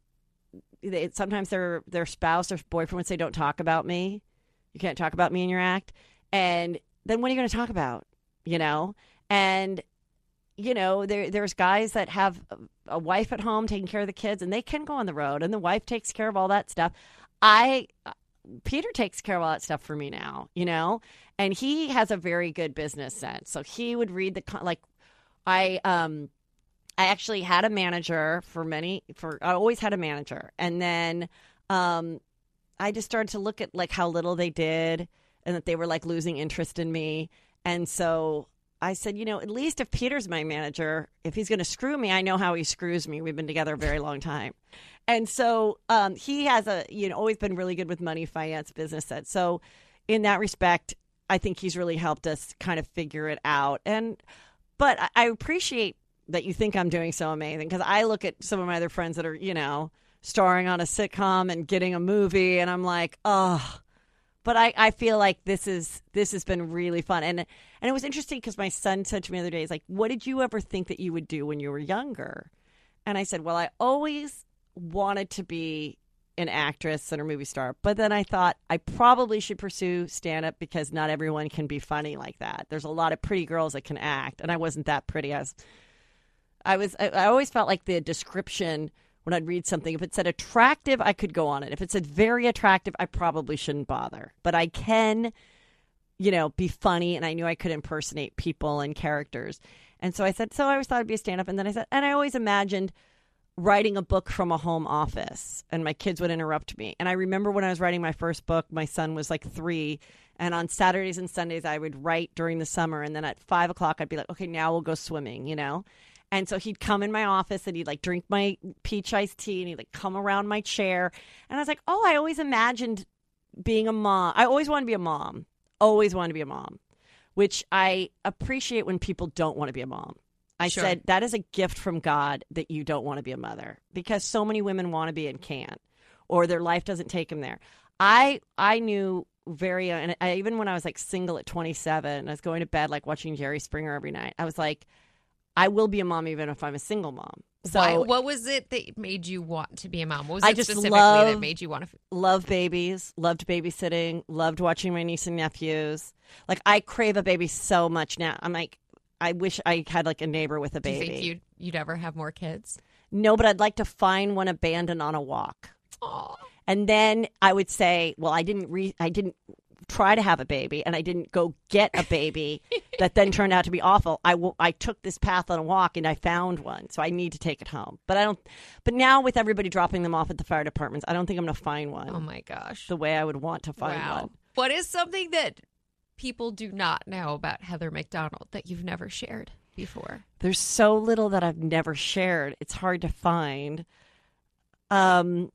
they, sometimes their their spouse or boyfriend would say, don't talk about me. You can't talk about me in your act. And then what are you going to talk about, you know? And you know, there there's guys that have a wife at home taking care of the kids, and they can go on the road, and the wife takes care of all that stuff. I, Peter takes care of all that stuff for me now, you know, and he has a very good business sense. So he would read the, like, I, um, I actually had a manager for many, for, I always had a manager. And then, um, I just started to look at like how little they did and that they were like losing interest in me. And so I said, you know, at least if Peter's my manager, if he's going to screw me, I know how he screws me. We've been together a very long time. And so um, he has a, you know, always been really good with money, finance, business sense. So in that respect, I think he's really helped us kind of figure it out. And, but I- I appreciate that you think I'm doing so amazing, because I look at some of my other friends that are, you know, starring on a sitcom and getting a movie, and I'm like, oh. But I, I feel like this is this has been really fun. And and it was interesting because my son said to me the other day, he's like, what did you ever think that you would do when you were younger? And I said, well, I always wanted to be an actress and a movie star. But then I thought I probably should pursue stand-up because not everyone can be funny like that. There's a lot of pretty girls that can act. And I wasn't that pretty. I was, I, was, I, I always felt like the description when I'd read something, if it said attractive, I could go on it. If it said very attractive, I probably shouldn't bother. But I can, you know, be funny, and I knew I could impersonate people and characters. And so I said, so I always thought I'd be a stand-up. And then I said, and I always imagined writing a book from a home office, and my kids would interrupt me. And I remember when I was writing my first book, my son was like three, and on Saturdays and Sundays, I would write during the summer. And then at five o'clock, I'd be like, okay, now we'll go swimming, you know? And so he'd come in my office and he'd like drink my peach iced tea and he'd like come around my chair. And I was like, oh, I always imagined being a mom. I always wanted to be a mom. Always wanted to be a mom, which I appreciate when people don't want to be a mom. I Sure. said, that is a gift from God that you don't want to be a mother, because so many women want to be and can't, or their life doesn't take them there. I I knew very, and I, even when I was like single at twenty-seven, I was going to bed like watching Jerry Springer every night. I was like, I will be a mom even if I'm a single mom. So Why, what was it that made you want to be a mom? What was I it just specifically love- that made you want to? love babies, loved babysitting, loved watching my niece and nephews. Like I crave a baby so much now. I'm like, I wish I had like a neighbor with a Do baby. you think you'd, you'd ever have more kids? No, but I'd like to find one abandoned on a walk. Aw. And then I would say, well, I didn't re- I didn't try to have a baby, and I didn't go get a baby that then turned out to be awful. I, w- I took this path on a walk, and I found one, so I need to take it home. But I don't. But now with everybody dropping them off at the fire departments, I don't think I'm going to find one. Oh, my gosh. The way I would want to find Wow. one. What is something that people do not know about Heather McDonald that you've never shared before? There's so little that I've never shared. It's hard to find. Um.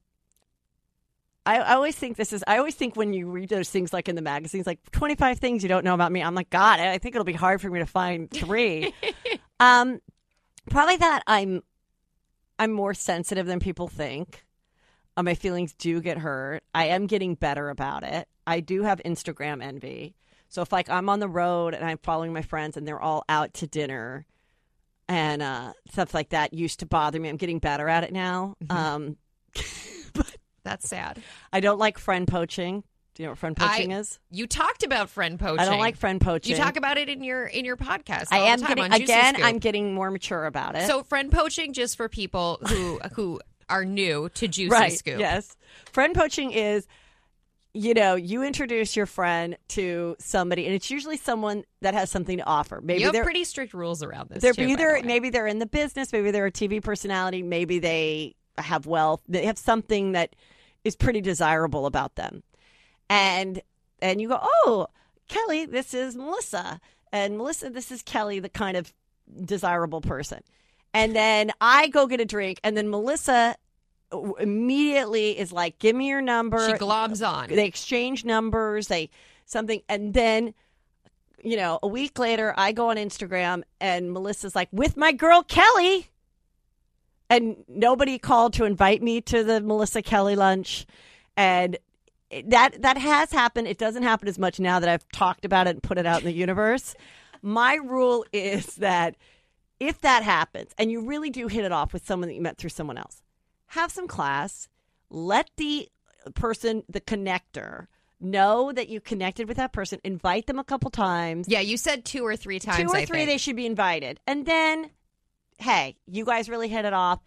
I, I always think this is, I always think when you read those things like in the magazines, like twenty-five things you don't know about me, I'm like, God, I think it'll be hard for me to find three. um, probably that I'm, I'm more sensitive than people think. Uh, my feelings do get hurt. I am getting better about it. I do have Instagram envy. So if like I'm on the road and I'm following my friends and they're all out to dinner and uh, stuff like that used to bother me. I'm getting better at it now. Mm-hmm. Um, but That's sad. I don't like friend poaching. Do you know what friend poaching I, is? You talked about friend poaching. I don't like friend poaching. You talk about it in your in your podcast. I all am the time getting on Juicy again. Scoop. I'm getting more mature about it. So friend poaching, just for people who who are new to Juicy right, Scoop. Yes, friend poaching is, you know, you introduce your friend to somebody, and it's usually someone that has something to offer. Maybe you have they're pretty strict rules around this. They're too, either by the way. maybe they're in the business, maybe they're a T V personality, maybe they have wealth. They have something that is pretty desirable about them. And and you go, oh, Kelly, this is Melissa. And Melissa, this is Kelly, the kind of desirable person. And then I go get a drink, and then Melissa immediately is like, give me your number. She gloms on. They exchange numbers, they something, and then, you know, a week later, I go on Instagram, and Melissa's like, with my girl Kelly. And nobody called to invite me to the Melissa Kelly lunch. And that that has happened. It doesn't happen as much now that I've talked about it and put it out in the universe. My rule is that if that happens, and you really do hit it off with someone that you met through someone else, have some class. Let the person, the connector, know that you connected with that person. Invite them a couple times. Yeah, you said two or three times. Two or I three, think. they should be invited. And then, hey, you guys really hit it off.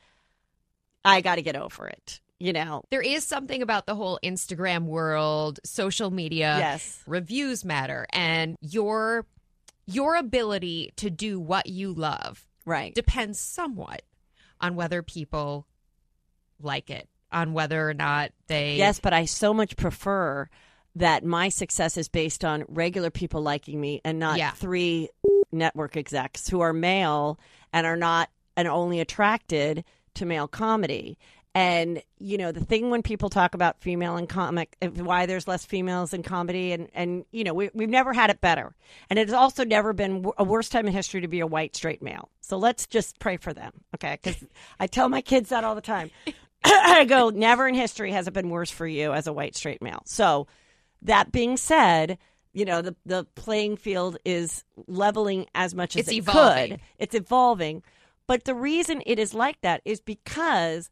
I got to get over it. You know, there is something about the whole Instagram world, social media. Yes. Reviews matter, and your your ability to do what you love right depends somewhat on whether people like it, on whether or not they. Yes, but I so much prefer that my success is based on regular people liking me and not Yeah. three network execs who are male and are not and only attracted to male comedy. And, you know, the thing when people talk about female in comic, why there's less females in comedy, and, and you know, we, we've never had it better. And it has also never been a worse time in history to be a white straight male. So let's just pray for them, okay? Because I tell my kids that all the time. I go, never in history has it been worse for you as a white straight male. So that being said, you know, the, the playing field is leveling as much as It's it evolving. could. It's evolving. But the reason it is like that is because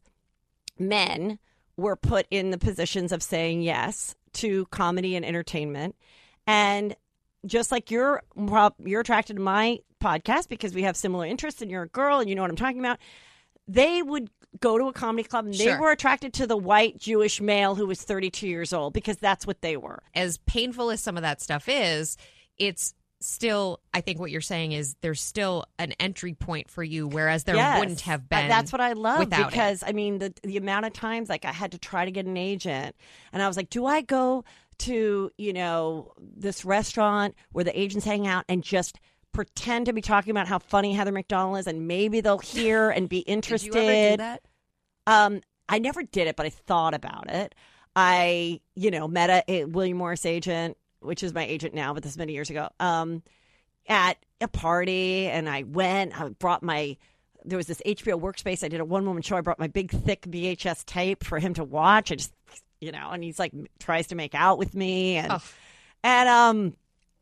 men were put in the positions of saying yes to comedy and entertainment. And just like you're you're attracted to my podcast because we have similar interests and you're a girl and you know what I'm talking about, they would go to a comedy club and they Sure. were attracted to the white Jewish male who was thirty-two years old because that's what they were. As painful as some of that stuff is, it's still, I think what you're saying is there's still an entry point for you, whereas there Yes. wouldn't have Uh, been. That's what I love without it. because I mean the the amount of times like I had to try to get an agent, and I was like, do I go to you know this restaurant where the agents hang out and just pretend to be talking about how funny Heather McDonald is, and maybe they'll hear and be interested. Did you ever do that? Um, I never did it, but I thought about it. I, you know, met a, a William Morris agent, which is my agent now, but this is many years ago, um, at a party. And I went, I brought my, there was this H B O workspace. I did a one woman show. I brought my big, thick V H S tape for him to watch. I just, you know, and he's like, tries to make out with me. And, Oh. and, um,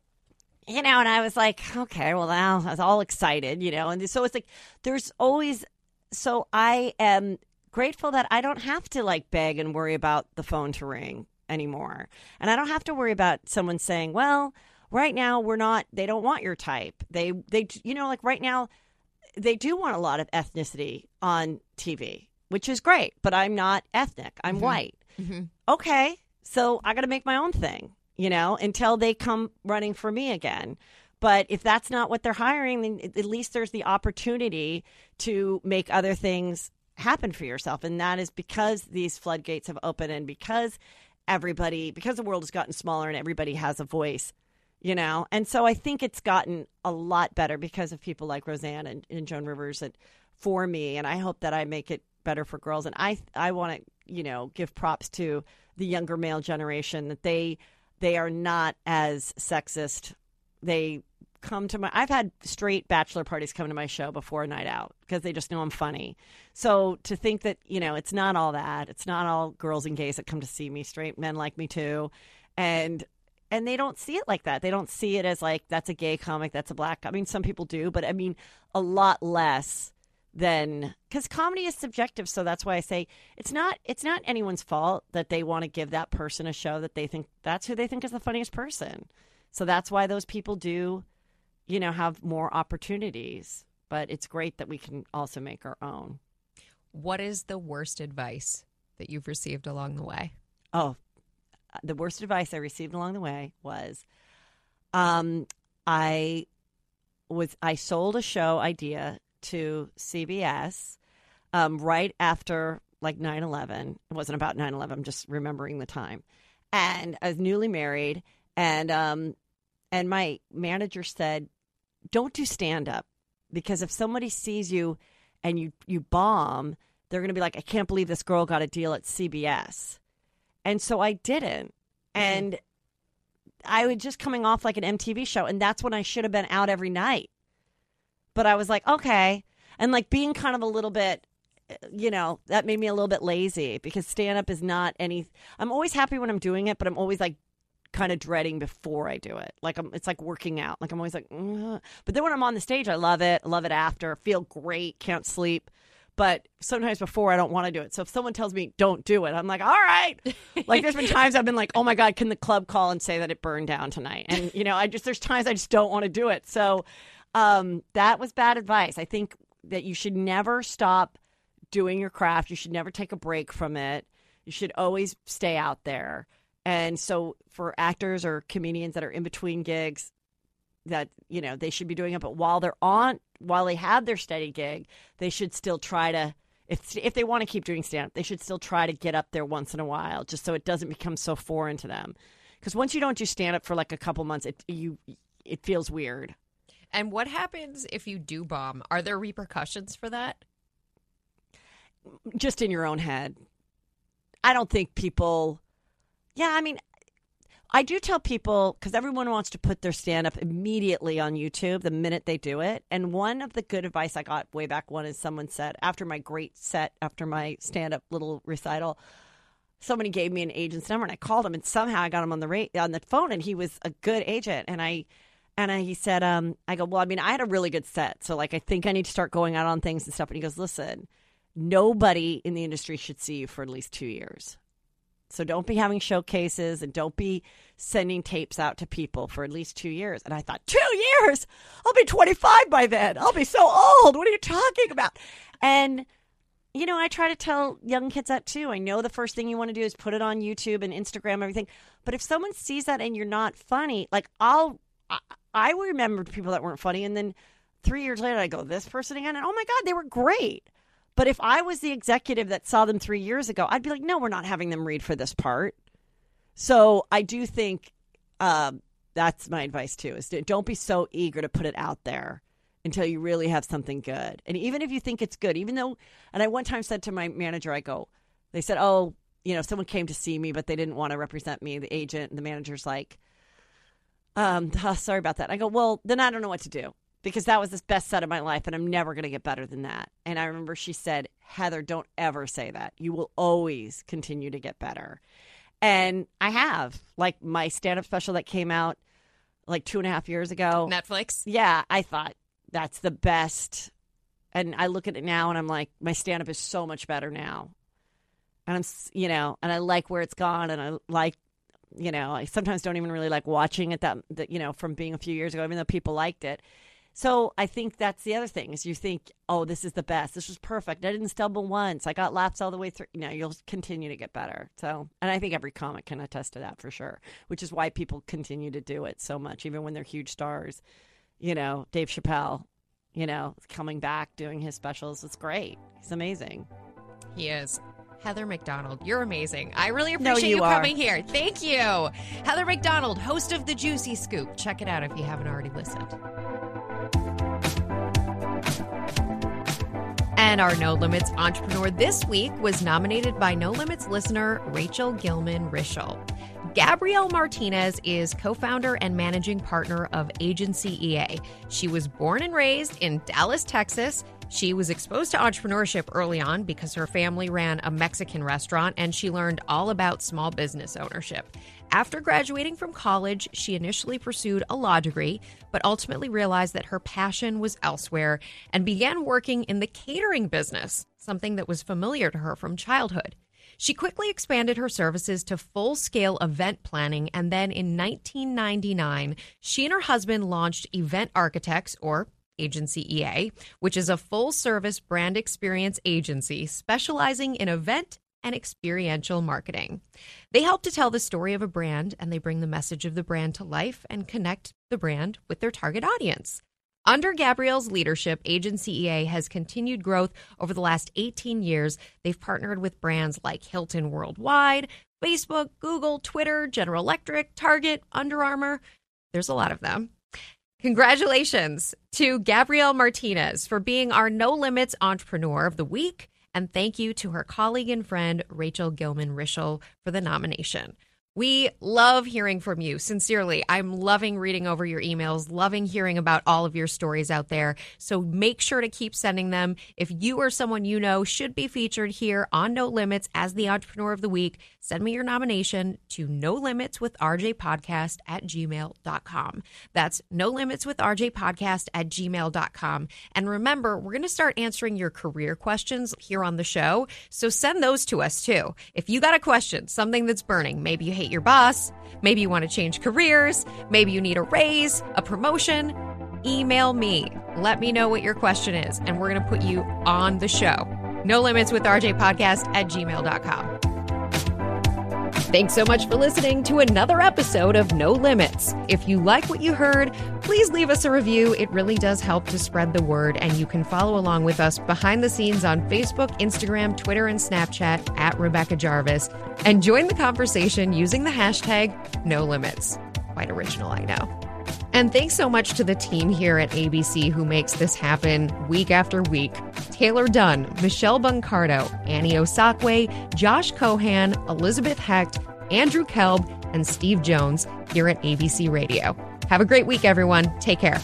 you know, and I was like, okay, well, now I was all excited, you know, and so it's like, there's always, so I am grateful that I don't have to like beg and worry about the phone to ring anymore. And I don't have to worry about someone saying, well, right now we're not, they don't want your type. They, they, you know, like right now they do want a lot of ethnicity on T V, which is great, but I'm not ethnic. I'm Mm-hmm. white. Mm-hmm. Okay. So I got to make my own thing, you know, until they come running for me again. But if that's not what they're hiring, then at least there's the opportunity to make other things happen for yourself. And that is because these floodgates have opened and because everybody, because the world has gotten smaller and everybody has a voice, you know. And so I think it's gotten a lot better because of people like Roseanne and, and Joan Rivers and for me. And I hope that I make it better for girls. And I I want to, you know, give props to the younger male generation that they they are not as sexist. They come to my, I've had straight bachelor parties come to my show before a night out because they just know I'm funny. So to think that, you know, it's not all that, it's not all girls and gays that come to see me, straight men like me too. And, and they don't see it like that. They don't see it as like, that's a gay comic, that's a black, I mean, some people do, but I mean, a lot less than, because comedy is subjective. So that's why I say it's not, it's not anyone's fault that they want to give that person a show that they think, that's who they think is the funniest person. So that's why those people do, you know, have more opportunities. But it's great that we can also make our own. What is the worst advice that you've received along the way? Oh, the worst advice I received along the way was um, I was I sold a show idea to C B S um, right after like nine eleven. It wasn't about nine eleven. I'm just remembering the time. And I was newly married. And um, and my manager said, don't do stand-up, because if somebody sees you and you, you bomb, they're going to be like, I can't believe this girl got a deal at C B S. And so I didn't. And I was just coming off like an M T V show, and that's when I should have been out every night. But I was like, okay. And like being kind of a little bit, you know, that made me a little bit lazy, because stand-up is not any, I'm always happy when I'm doing it, but I'm always like, kind of dreading before I do it. Like I'm, it's like working out. Like I'm always like, ugh. But then when I'm on the stage, I love it. I love it after. Feel great. Can't sleep. But sometimes before I don't want to do it. So if someone tells me don't do it, I'm like, all right. Like there's been times I've been like, oh my God, can the club call and say that it burned down tonight? And you know, I just, there's times I just don't want to do it. So um, that was bad advice. I think that you should never stop doing your craft. You should never take a break from it. You should always stay out there. And so for actors or comedians that are in between gigs, that, you know, they should be doing it. But while they're on, while they have their steady gig, they should still try to, if if they want to keep doing stand-up, they should still try to get up there once in a while, just so it doesn't become so foreign to them. Because once you don't do stand-up for like a couple months, it you it feels weird. And what happens if you do bomb? Are there repercussions for that? Just in your own head. I don't think people... Yeah, I mean, I do tell people, because everyone wants to put their stand-up immediately on YouTube the minute they do it. And one of the good advice I got way back when is someone said, after my great set, after my stand-up little recital, somebody gave me an agent's number, and I called him, and somehow I got him on the ra- on the phone, and he was a good agent. And I and I, he said, um, I go, well, I mean, I had a really good set, so like I think I need to start going out on things and stuff. And he goes, listen, nobody in the industry should see you for at least two years. So don't be having showcases and don't be sending tapes out to people for at least two years. And I thought, two years? I'll be twenty-five by then. I'll be so old. What are you talking about? And, you know, I try to tell young kids that too. I know the first thing you want to do is put it on YouTube and Instagram and everything. But if someone sees that and you're not funny, like I'll, I, I remember people that weren't funny. And then three years later, I go, this person again. And oh my God, they were great. But if I was the executive that saw them three years ago, I'd be like, no, we're not having them read for this part. So I do think um, that's my advice, too, is to, don't be so eager to put it out there until you really have something good. And even if you think it's good, even though, and I one time said to my manager, I go, they said, oh, you know, someone came to see me, but they didn't want to represent me, the agent. And the manager's like, um, oh, sorry about that. I go, well, then I don't know what to do. Because that was the best set of my life, and I'm never going to get better than that. And I remember she said, Heather, don't ever say that. You will always continue to get better. And I have. Like my stand-up special that came out like two and a half years ago. Netflix? Yeah, I thought that's the best. And I look at it now, and I'm like, my stand-up is so much better now. And I'm, you know, and I like where it's gone, and I like you know, I sometimes don't even really like watching it that, that, you know, from being a few years ago, even though people liked it. So I think that's the other thing is you think, oh, this is the best. This was perfect. I didn't stumble once. I got laughs all the way through. You know, you'll continue to get better. So, and I think every comic can attest to that for sure, which is why people continue to do it so much, even when they're huge stars. You know, Dave Chappelle, you know, coming back, doing his specials. It's great. He's amazing. He is. Heather McDonald, you're amazing. I really No, appreciate you you are. coming here. Thank you. Heather McDonald, host of The Juicy Scoop. Check it out if you haven't already listened. And our No Limits entrepreneur this week was nominated by No Limits listener Rachel Gilman Rischel. Gabrielle Martinez is co-founder and managing partner of Agency E A. She was born and raised in Dallas, Texas. She was exposed to entrepreneurship early on because her family ran a Mexican restaurant, and she learned all about small business ownership. After graduating from college, she initially pursued a law degree, but ultimately realized that her passion was elsewhere and began working in the catering business, something that was familiar to her from childhood. She quickly expanded her services to full-scale event planning, and then in nineteen ninety-nine, she and her husband launched Event Architects, or Agency E A, which is a full-service brand experience agency specializing in event and experiential marketing. They help to tell the story of a brand, and they bring the message of the brand to life and connect the brand with their target audience. Under Gabrielle's leadership, Agency E A has continued growth over the last eighteen years. They've partnered with brands like Hilton Worldwide, Facebook, Google, Twitter, General Electric, Target, Under Armour. There's a lot of them. Congratulations to Gabrielle Martinez for being our No Limits Entrepreneur of the Week. And thank you to her colleague and friend, Rachel Gilman Rischel, for the nomination. We love hearing from you. Sincerely, I'm loving reading over your emails, loving hearing about all of your stories out there. So make sure to keep sending them. If you or someone you know should be featured here on No Limits as the Entrepreneur of the Week, send me your nomination to no limits with r j podcast at gmail dot com. That's no limits with r j podcast at gmail dot com. And remember, we're going to start answering your career questions here on the show. So send those to us too. If you got a question, something that's burning, maybe you hate your boss, maybe you want to change careers, maybe you need a raise, a promotion, email me. Let me know what your question is, and we're going to put you on the show. No limits with r j podcast at gmail dot com. Thanks so much for listening to another episode of No Limits. If you like what you heard, please leave us a review. It really does help to spread the word, and you can follow along with us behind the scenes on Facebook, Instagram, Twitter, and Snapchat at Rebecca Jarvis, and join the conversation using the hashtag No Limits. Quite original, I know. And thanks so much to the team here at A B C who makes this happen week after week. Taylor Dunn, Michelle Buncardo, Annie Osakwe, Josh Cohan, Elizabeth Hecht, Andrew Kelb, and Steve Jones here at A B C Radio. Have a great week, everyone. Take care.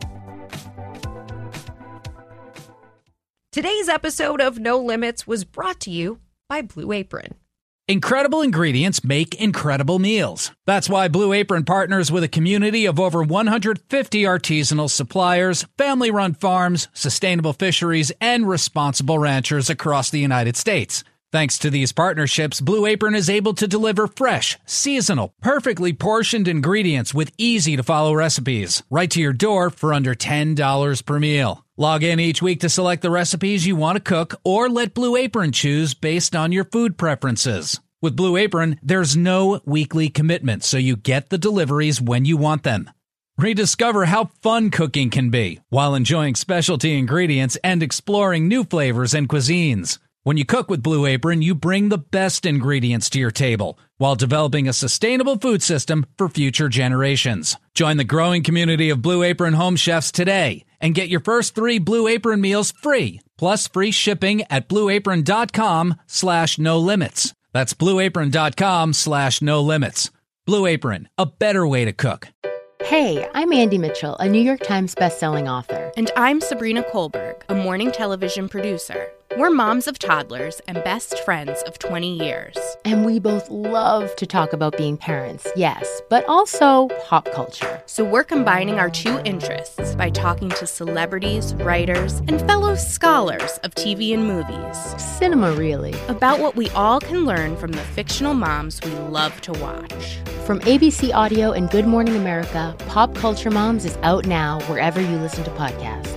Today's episode of No Limits was brought to you by Blue Apron. Incredible ingredients make incredible meals. That's why Blue Apron partners with a community of over one hundred fifty artisanal suppliers, family-run farms, sustainable fisheries, and responsible ranchers across the United States. Thanks to these partnerships, Blue Apron is able to deliver fresh, seasonal, perfectly portioned ingredients with easy-to-follow recipes right to your door for under ten dollars per meal. Log in each week to select the recipes you want to cook or let Blue Apron choose based on your food preferences. With Blue Apron, there's no weekly commitment, so you get the deliveries when you want them. Rediscover how fun cooking can be while enjoying specialty ingredients and exploring new flavors and cuisines. When you cook with Blue Apron, you bring the best ingredients to your table while developing a sustainable food system for future generations. Join the growing community of Blue Apron home chefs today and get your first three Blue Apron meals free, plus free shipping at blueapron.com slash no limits. That's blueapron.com slash no limits. Blue Apron, a better way to cook. Hey, I'm Andy Mitchell, a New York Times bestselling author. And I'm Sabrina Kohlberg, a morning television producer. We're moms of toddlers and best friends of twenty years. And we both love to talk about being parents, yes, but also pop culture. So we're combining our two interests by talking to celebrities, writers, and fellow scholars of T V and movies. Cinema, really. About what we all can learn from the fictional moms we love to watch. From A B C Audio and Good Morning America, Pop Culture Moms is out now wherever you listen to podcasts.